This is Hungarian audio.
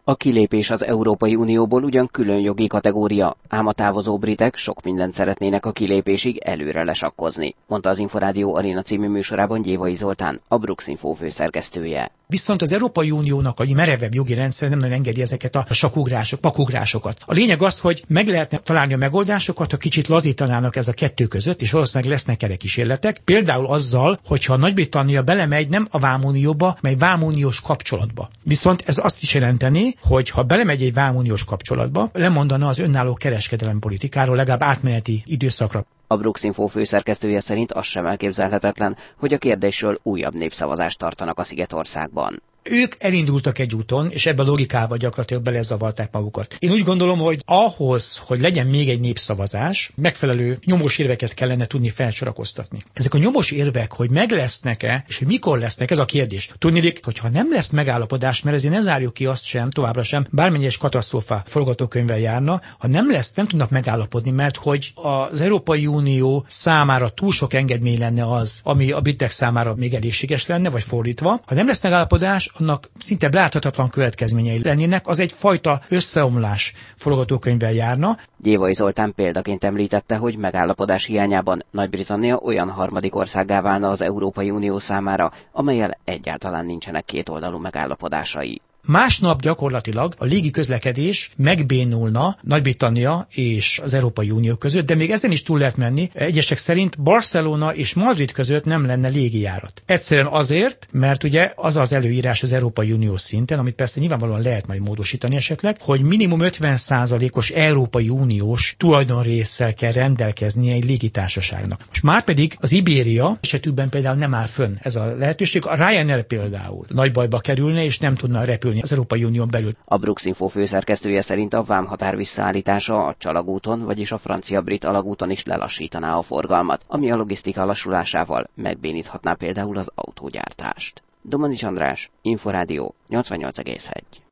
A kilépés az Európai Unióból ugyan külön jogi kategória, ám a távozó britek sok mindent szeretnének a kilépésig előre lesakkozni, mondta az Inforádió Arena című műsorában Gyévai Zoltán, a Brooks Info főszerkesztője. Viszont az Európai Uniónak a merevebb jogi rendszer nem nagyon engedi ezeket a pakugrásokat. A lényeg az, hogy meg lehetne találni a megoldásokat, ha kicsit lazítanának ez a kettő között, és valószínűleg lesznek erre kísérletek. Például azzal, hogyha Nagy-Britannia belemegy nem a vámunióba, mely vámuniós kapcsolatba. Viszont ez azt is jelenteni, hogy ha belemegy egy vámuniós kapcsolatba, lemondana az önálló kereskedelem politikáról legalább átmeneti időszakra. A Brooks Info főszerkesztője szerint az sem elképzelhetetlen, hogy a kérdésről újabb népszavazást tartanak a Szigetországban. Ők elindultak egy úton, és ebbe a logikába gyakorlatilag belezavarták magukat. Én úgy gondolom, hogy ahhoz, hogy legyen még egy népszavazás, megfelelő nyomós érveket kellene tudni felsorakoztatni. Ezek a nyomós érvek, hogy meg lesznek-e, és hogy mikor lesznek, ez a kérdés. Tudniillik, hogyha nem lesz megállapodás, mert ezért ne zárjuk ki azt sem, továbbra sem, bármennyi is katasztrófa forgatókönyvvel járna, ha nem tudnak megállapodni, mert hogy az Európai Unió számára túl sok engedmény lenne az, ami a britek számára még elégséges lenne, vagy fordítva. Ha nem lesz megállapodás, annak szinte láthatatlan következményei lennének, az egyfajta összeomlás forgatókönyvvel járna. Gyévai Zoltán példaként említette, hogy megállapodás hiányában Nagy-Britannia olyan harmadik országgá válna az Európai Unió számára, amellyel egyáltalán nincsenek kétoldalú megállapodásai. Másnap gyakorlatilag a légi közlekedés megbénulna Nagy-Britannia és az Európai Unió között, de még ezen is túl lehet menni. Egyesek szerint Barcelona és Madrid között nem lenne légijárat. Egyszerűen azért, mert ugye az az előírás az Európai Unió szinten, amit persze nyilvánvalóan lehet majd módosítani esetleg, hogy minimum 50%-os Európai Uniós tulajdonrésszel kell rendelkeznie egy légitársaságnak. Most már pedig az Iberia esetükben például nem áll fönn ez a lehetőség. A Ryanair például nagy bajba kerülne, és nem tudna repülni az Európai Unión belül. A Brooks Info főszerkesztője szerint a vámhatár visszaállítása a Csalagúton, vagyis a francia-brit alagúton is lelassítaná a forgalmat, ami a logisztika lassulásával megbéníthatná például az autógyártást. Domanics András, Inforádió 88,1.